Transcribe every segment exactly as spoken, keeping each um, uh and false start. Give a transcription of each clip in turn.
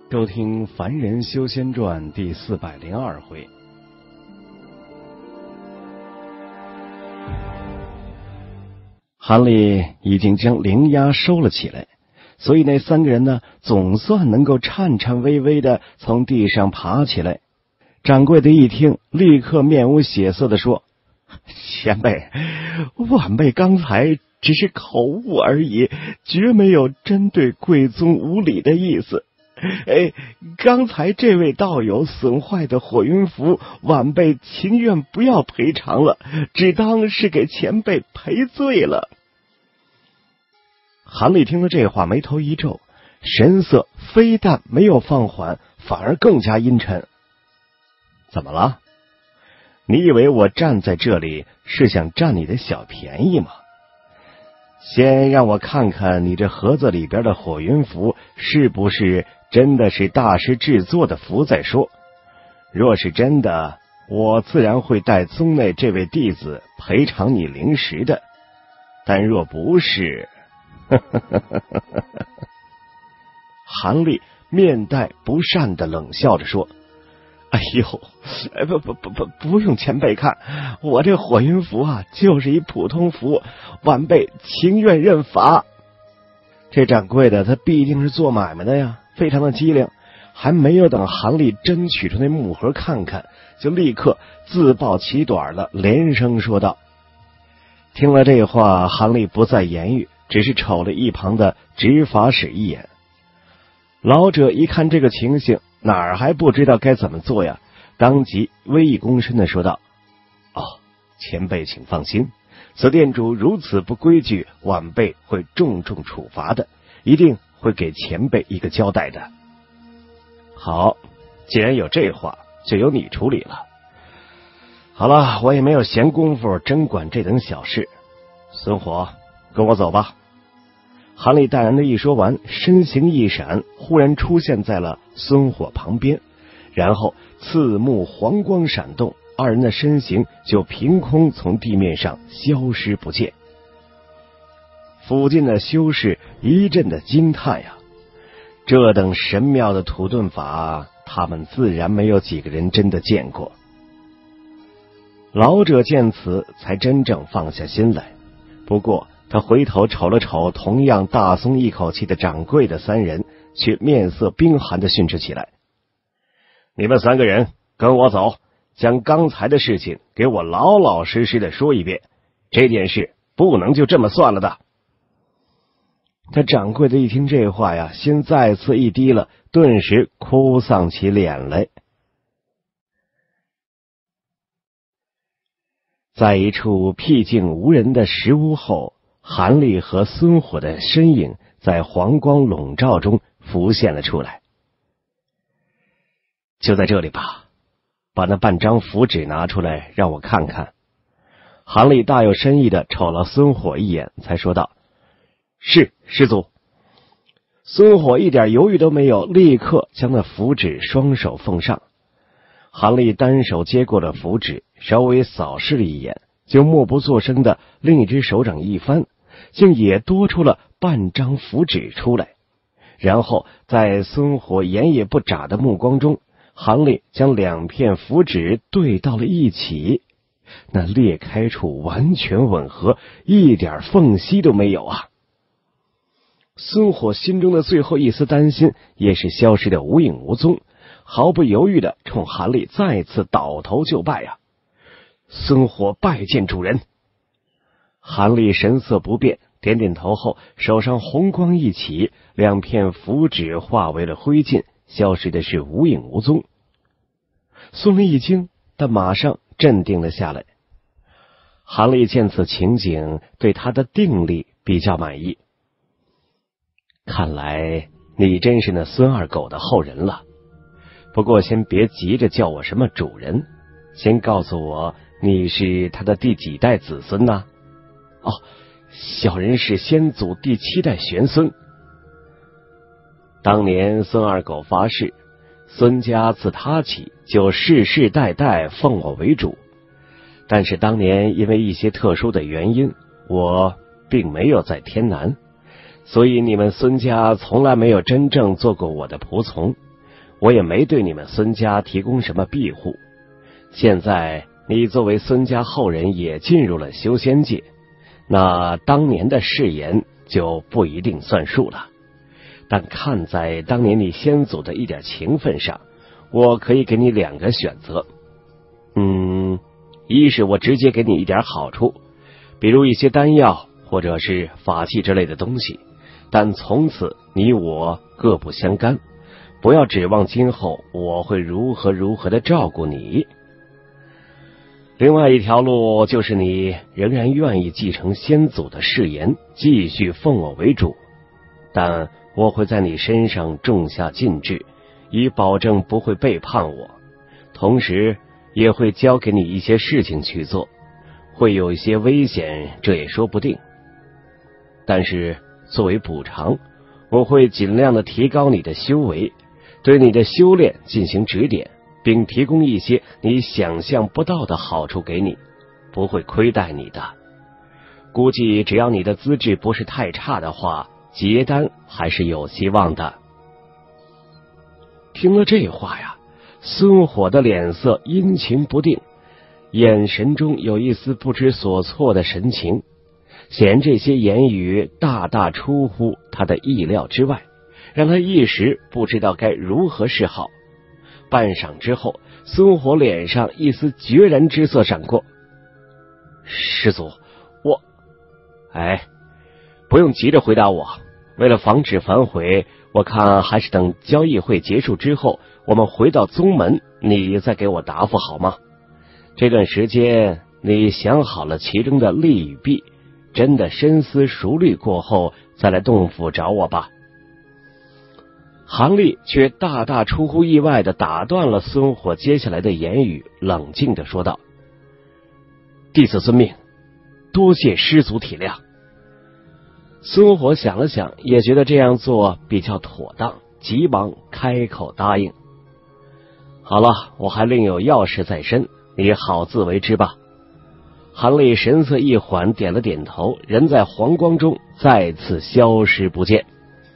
收听《凡人修仙传》第四百零二回。韩立已经将灵鸦收了起来，所以那三个人呢，总算能够颤颤巍巍的从地上爬起来。掌柜的一听，立刻面无血色的说：“前辈，晚辈刚才只是口误而已，绝没有针对贵宗无礼的意思。哎，刚才这位道友损坏的火云符，晚辈情愿不要赔偿了，只当是给前辈赔罪了。”韩立听了这话，眉头一皱，神色非但没有放缓，反而更加阴沉。怎么了？你以为我站在这里是想占你的小便宜吗？先让我看看你这盒子里边的火云符是不是真的是大师制作的符再说。若是真的，我自然会带宗内这位弟子赔偿你灵石的。但若不是，韩立面带不善的冷笑着说：“哎呦，哎不不不不，不用前辈看，我这火云符啊，就是一普通符，晚辈情愿认罚。”这掌柜的他必定是做买卖的呀，非常的机灵，还没有等韩立真取出那木盒看看，就立刻自曝其短了，连声说道。听了这话，韩立不再言语，只是瞅了一旁的执法使一眼。老者一看这个情形，哪儿还不知道该怎么做呀，当即微一躬身的说道：“哦，前辈请放心，此店主如此不规矩，晚辈会重重处罚的，一定会给前辈一个交代的。”好，既然有这话，就由你处理了。好了，我也没有闲工夫真管这等小事。孙火，跟我走吧。韩立淡然的一说完，身形一闪，忽然出现在了孙火旁边，然后刺目黄光闪动，二人的身形就凭空从地面上消失不见。附近的修士一阵的惊叹呀，这等神妙的土遁法，他们自然没有几个人真的见过。老者见此，才真正放下心来。不过他回头瞅了瞅同样大松一口气的掌柜的三人，却面色冰寒的训斥起来：“你们三个人跟我走，将刚才的事情给我老老实实的说一遍，这件事不能就这么算了的。”这掌柜的一听这话呀，心再次一低了，顿时哭丧起脸来。在一处僻静无人的石屋后，韩立和孙火的身影在黄光笼罩中浮现了出来。就在这里吧，把那半张符纸拿出来让我看看。韩立大有深意的瞅了孙火一眼，才说道：“是，师祖。”孙火一点犹豫都没有，立刻将那符纸双手奉上。韩立单手接过了符纸，稍微扫视了一眼，就默不作声的另一只手掌一翻，竟也多出了半张符纸出来。然后在孙火眼也不眨的目光中，韩立将两片符纸对到了一起，那裂开处完全吻合，一点缝隙都没有啊！孙火心中的最后一丝担心也是消失的无影无踪，毫不犹豫的冲韩立再次倒头就拜呀、啊！孙火拜见主人。韩立神色不变，点点头后，手上红光一起，两片符纸化为了灰烬，消失的是无影无踪。孙立一惊，但马上镇定了下来。韩立见此情景，对他的定力比较满意。看来你真是那孙二狗的后人了。不过先别急着叫我什么主人，先告诉我你是他的第几代子孙呢？哦，小人是先祖第七代玄孙。当年孙二狗发誓，孙家自他起就世世代代奉我为主，但是当年因为一些特殊的原因，我并没有在天南，所以你们孙家从来没有真正做过我的仆从， 我也没对你们孙家提供什么庇护。现在你作为孙家后人也进入了修仙界，那当年的誓言就不一定算数了。但看在当年你先祖的一点情分上，我可以给你两个选择。嗯，一是我直接给你一点好处，比如一些丹药或者是法器之类的东西，但从此你我各不相干，不要指望今后我会如何如何的照顾你。另外一条路就是你仍然愿意继承先祖的誓言，继续奉我为主，但我会在你身上种下禁制，以保证不会背叛我，同时也会交给你一些事情去做，会有一些危险，这也说不定。但是作为补偿，我会尽量的提高你的修为，对你的修炼进行指点，并提供一些你想象不到的好处给你，不会亏待你的。估计只要你的资质不是太差的话，结丹还是有希望的。听了这话呀，孙火的脸色阴晴不定，眼神中有一丝不知所措的神情，显然这些言语大大出乎他的意料之外，让他一时不知道该如何是好。半晌之后，孙火脸上一丝决然之色闪过。师祖，我……哎，不用急着回答我，为了防止反悔，我看还是等交易会结束之后，我们回到宗门，你再给我答复好吗？这段时间你想好了其中的利与弊，真的深思熟虑过后再来洞府找我吧。韩立却大大出乎意外地打断了孙火接下来的言语，冷静地说道：弟子遵命，多谢师祖体谅。孙火想了想，也觉得这样做比较妥当，急忙开口答应。好了，我还另有要事在身，你好自为之吧。韩立神色一缓，点了点头，人在黄光中再次消失不见。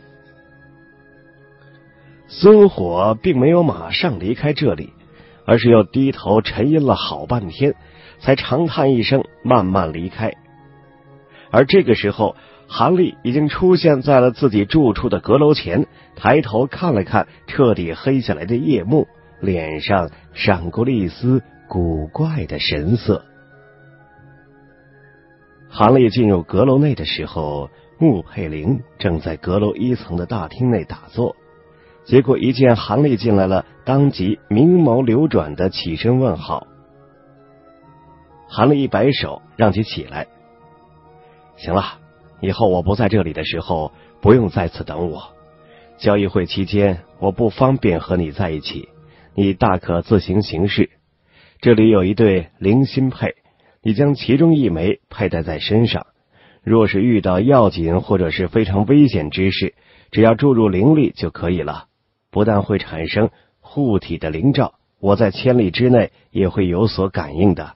孙火并没有马上离开这里，而是又低头沉吟了好半天，才长叹一声，慢慢离开。而这个时候，韩立已经出现在了自己住处的阁楼前，抬头看了看彻底黑下来的夜幕，脸上闪过了一丝古怪的神色。韩立进入阁楼内的时候，穆佩玲正在阁楼一层的大厅内打坐，结果一见韩立进来了，当即明眸流转的起身问好。韩立一摆手，让其起来。行了，以后我不在这里的时候，不用在此等我。交易会期间，我不方便和你在一起，你大可自行行事。这里有一对灵心佩，你将其中一枚佩戴在身上，若是遇到要紧或者是非常危险之事，只要注入灵力就可以了，不但会产生护体的灵罩，我在千里之内也会有所感应的。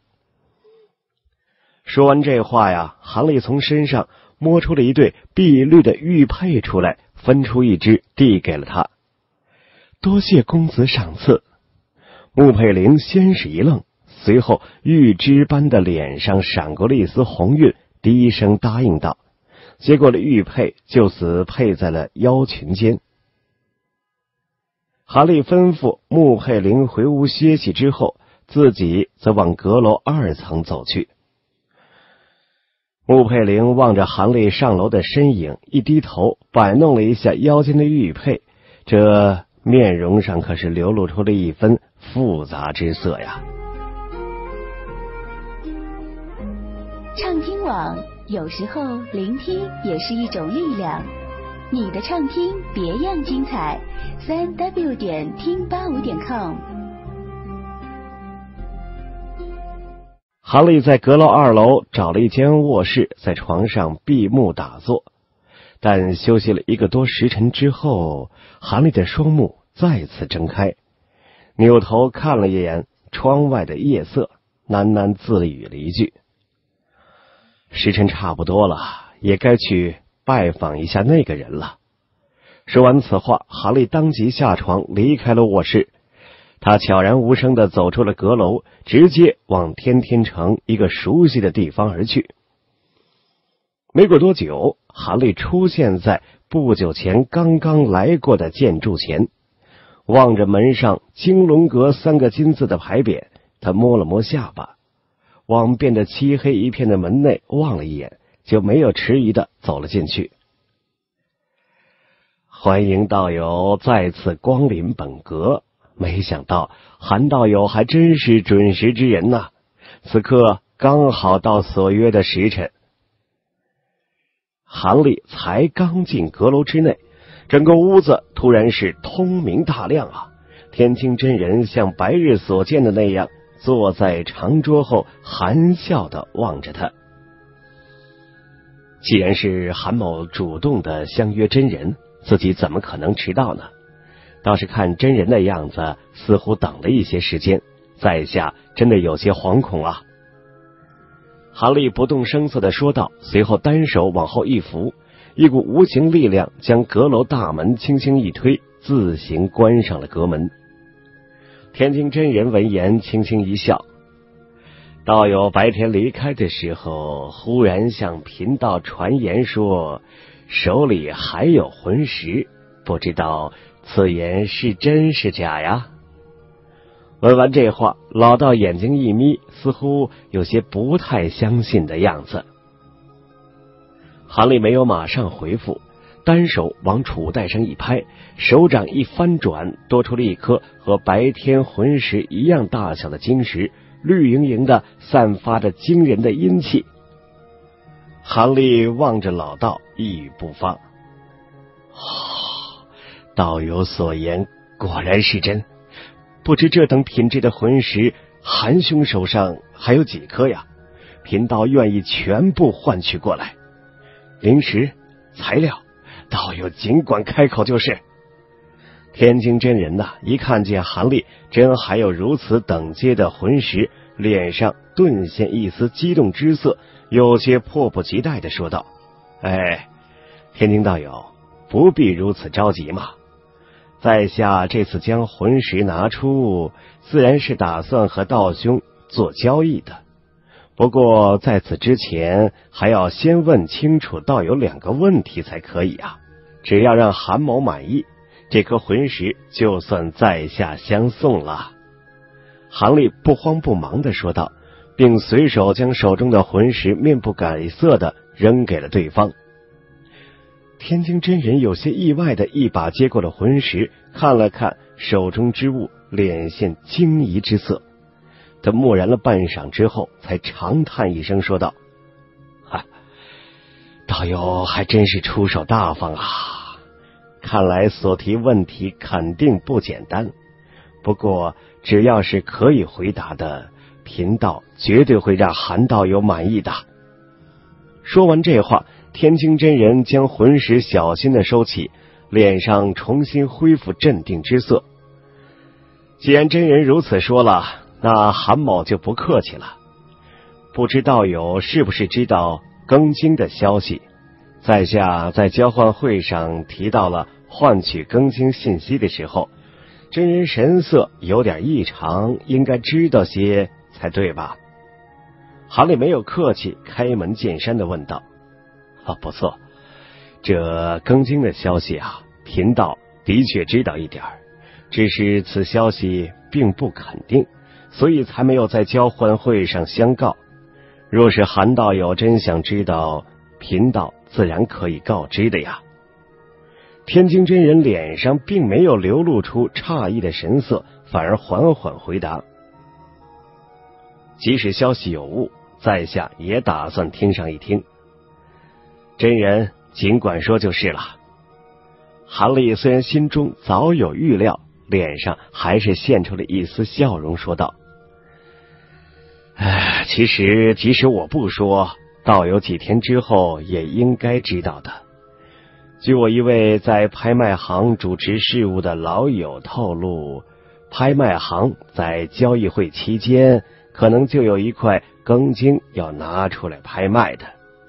说完这话呀，韩立从身上摸出了一对碧绿的玉佩出来，分出一只递给了他。多谢公子赏赐。穆佩玲先是一愣，随后玉枝般的脸上闪过了一丝红晕，低声答应道，接过了玉佩，就此佩在了腰裙间。韩立吩咐穆佩玲回屋歇息之后，自己则往阁楼二层走去。穆佩玲望着韩立上楼的身影，一低头摆弄了一下腰间的玉佩，这面容上可是流露出了一分复杂之色呀。 畅听网，有时候聆听也是一种力量。你的畅听别样精彩，三 w 点听八五点 com。 韩立在阁楼二楼找了一间卧室，在床上闭目打坐。但休息了一个多时辰之后，韩立的双目再次睁开，扭头看了一眼窗外的夜色，喃喃自语了一句：时辰差不多了，也该去拜访一下那个人了。 说完此话，韩立当即下床离开了卧室。他悄然无声地走出了阁楼，直接往天天城一个熟悉的地方而去。没过多久，韩立出现在不久前刚刚来过的建筑前，望着门上金龙阁三个金字的牌匾，他摸了摸下巴，往变得漆黑一片的门内望了一眼，就没有迟疑地走了进去。欢迎道友再次光临本阁，没想到韩道友还真是准时之人呐，此刻刚好到所约的时辰。韩立才刚进阁楼之内，整个屋子突然是通明大亮啊！天清真人像白日所见的那样，坐在长桌后，含笑地望着他。既然是韩某主动的相约真人，自己怎么可能迟到呢？倒是看真人的样子，似乎等了一些时间，在下真的有些惶恐啊。韩立不动声色地说道，随后单手往后一扶，一股无形力量将阁楼大门轻轻一推，自行关上了阁门。天津真人闻言轻轻一笑，道友白天离开的时候，忽然向贫道传言说手里还有魂石，不知道此言是真是假呀？闻完这话，老道眼睛一眯，似乎有些不太相信的样子。韩立没有马上回复，单手往储袋上一拍，手掌一翻转，多出了一颗和白天魂石一样大小的金石，绿莹莹的，散发着惊人的阴气。韩立望着老道，一语不发。哦，道友所言果然是真，不知这等品质的魂石，韩兄手上还有几颗呀？贫道愿意全部换取过来。灵石、材料，道友尽管开口就是。天津真人呐、啊，一看见韩立真还有如此等阶的魂石，脸上顿现一丝激动之色，有些迫不及待地说道：哎，天津道友不必如此着急嘛，在下这次将魂石拿出，自然是打算和道兄做交易的，不过在此之前还要先问清楚道友两个问题才可以啊。只要让韩某满意，这颗魂石就算在下相送了。韩立不慌不忙地说道，并随手将手中的魂石面不改色地扔给了对方。天津真人有些意外地一把接过了魂石，看了看手中之物，脸现惊疑之色。他默然了半晌之后，才长叹一声说道：哈，道友还真是出手大方啊，看来所提问题肯定不简单，不过只要是可以回答的，贫道绝对会让韩道友满意的。说完这话，天清真人将魂石小心地收起，脸上重新恢复镇定之色。既然真人如此说了，那韩某就不客气了。不知道友是不是知道庚金的消息？在下在交换会上提到了换取庚金信息的时候，真人神色有点异常，应该知道些才对吧？韩立没有客气，开门见山地问道：啊，不错，这庚金的消息啊，贫道的确知道一点，只是此消息并不肯定，所以才没有在交换会上相告。若是韩道友真想知道，贫道自然可以告知的呀。天津真人脸上并没有流露出诧异的神色，反而缓缓回答：即使消息有误，在下也打算听上一听。真人尽管说就是了。韩立虽然心中早有预料，脸上还是现出了一丝笑容，说道：哎，其实即使我不说，道友几天之后也应该知道的。据我一位在拍卖行主持事务的老友透露，拍卖行在交易会期间可能就有一块庚金要拿出来拍卖的。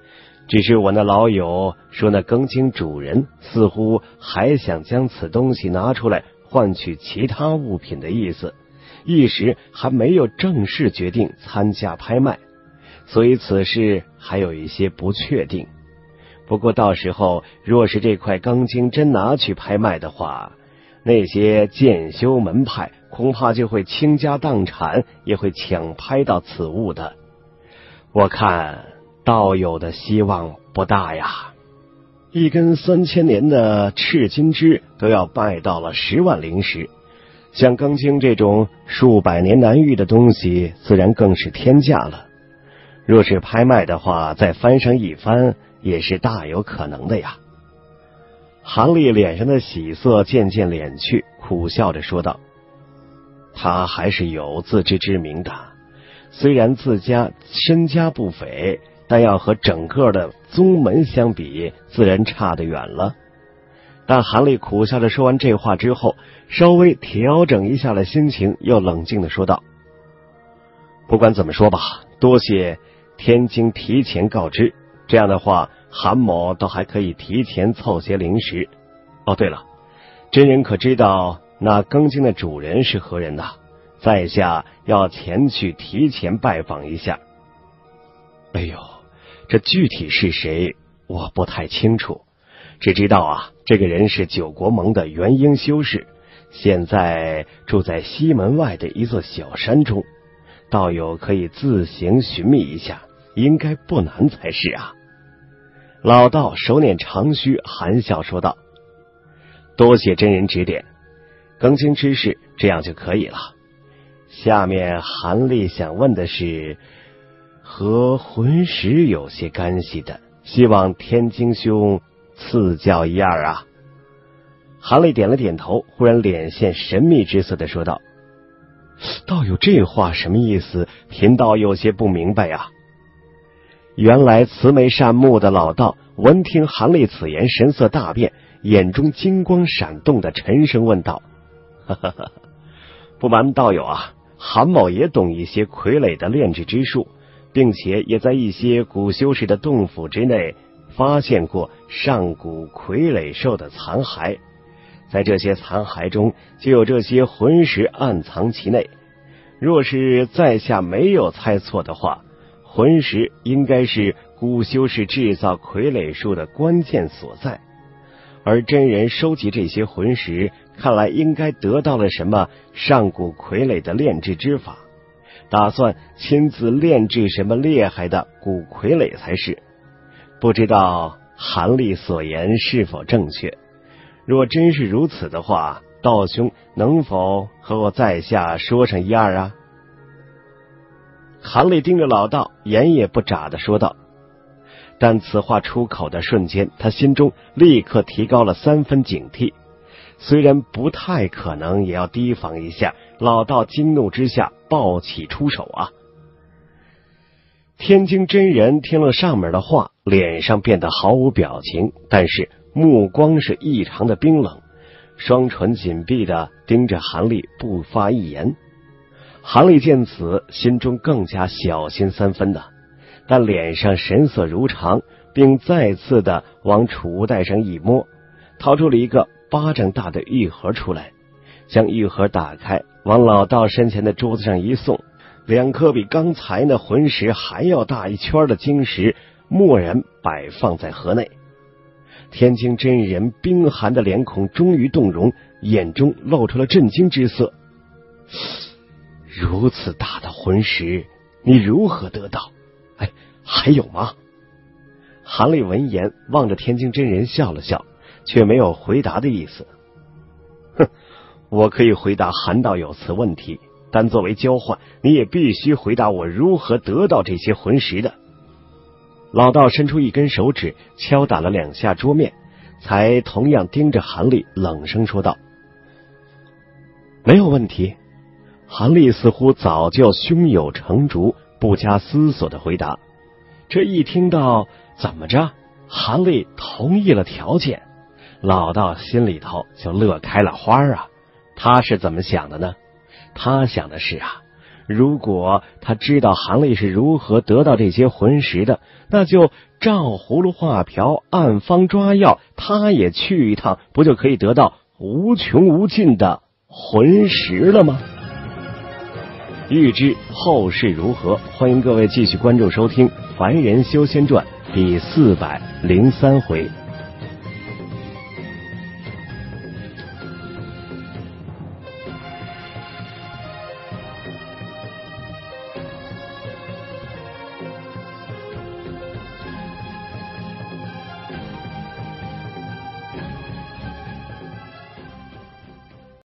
只是我那老友说，那庚金主人似乎还想将此东西拿出来换取其他物品的意思，一时还没有正式决定参加拍卖，所以此事还有一些不确定。不过到时候若是这块庚金真拿去拍卖的话，那些渐修门派恐怕就会倾家荡产，也会抢拍到此物的。我看道友的希望不大呀，一根三千年的赤金枝都要卖到了十万灵石，像庚金这种数百年难遇的东西，自然更是天价了。若是拍卖的话，再翻上一番，也是大有可能的呀。韩立脸上的喜色渐渐敛去，苦笑着说道：他还是有自知之明的，虽然自家身家不菲，但要和整个的宗门相比，自然差得远了。但韩立苦笑着说完这话之后，稍微调整一下了心情，又冷静地说道：不管怎么说吧，多谢天津提前告知，这样的话韩某倒还可以提前凑些灵石。哦对了，真人可知道那庚金的主人是何人呢？在下要前去提前拜访一下。哎呦，这具体是谁我不太清楚，只知道啊，这个人是九国盟的元婴修士，现在住在西门外的一座小山中，道友可以自行寻觅一下，应该不难才是啊。老道手捻长须，含笑说道：多谢真人指点，庚金之事这样就可以了。下面韩立想问的是和魂石有些干系的，希望天津兄赐教一二啊。韩立点了点头，忽然脸现神秘之色的说道：道友这话什么意思？贫道有些不明白啊。原来慈眉善目的老道闻听韩立此言，神色大变，眼中金光闪动的沉声问道：哈哈哈，不瞒道友啊，韩某也懂一些傀儡的炼制之术，并且也在一些古修士的洞府之内发现过上古傀儡兽的残骸，在这些残骸中就有这些魂石暗藏其内。若是在下没有猜错的话，魂石应该是古修士制造傀儡术的关键所在，而真人收集这些魂石，看来应该得到了什么上古傀儡的炼制之法，打算亲自炼制什么厉害的古傀儡才是。不知道韩立所言是否正确？若真是如此的话，道兄能否和我在下说上一二啊？韩立盯着老道，眼也不眨地说道。但此话出口的瞬间，他心中立刻提高了三分警惕，虽然不太可能，也要提防一下老道惊怒之下暴起出手啊。天津真人听了上面的话，脸上变得毫无表情，但是目光是异常的冰冷，双唇紧闭的盯着韩立，不发一言。韩立见此，心中更加小心三分的，但脸上神色如常，并再次的往储物袋上一摸，掏出了一个巴掌大的玉盒出来，将玉盒打开，往老道身前的桌子上一送，两颗比刚才那魂石还要大一圈的晶石蓦然摆放在盒内。天津真人冰寒的脸孔终于动容，眼中露出了震惊之色。如此大的魂石，你如何得到？哎，还有吗？韩立闻言望着天津真人笑了笑，却没有回答的意思。哼，我可以回答韩道友此问题，但作为交换，你也必须回答我如何得到这些魂石的。老道伸出一根手指，敲打了两下桌面，才同样盯着韩立冷声说道：没有问题。韩立似乎早就胸有成竹，不加思索的回答。这一听到怎么着韩立同意了条件，老道心里头就乐开了花啊。他是怎么想的呢？他想的是啊， 如果他知道韩立是如何得到这些魂石的，那就照葫芦画瓢，按方抓药，他也去一趟，不就可以得到无穷无尽的魂石了吗？欲知后事如何，欢迎各位继续关注收听《凡人修仙传》第四百零三回。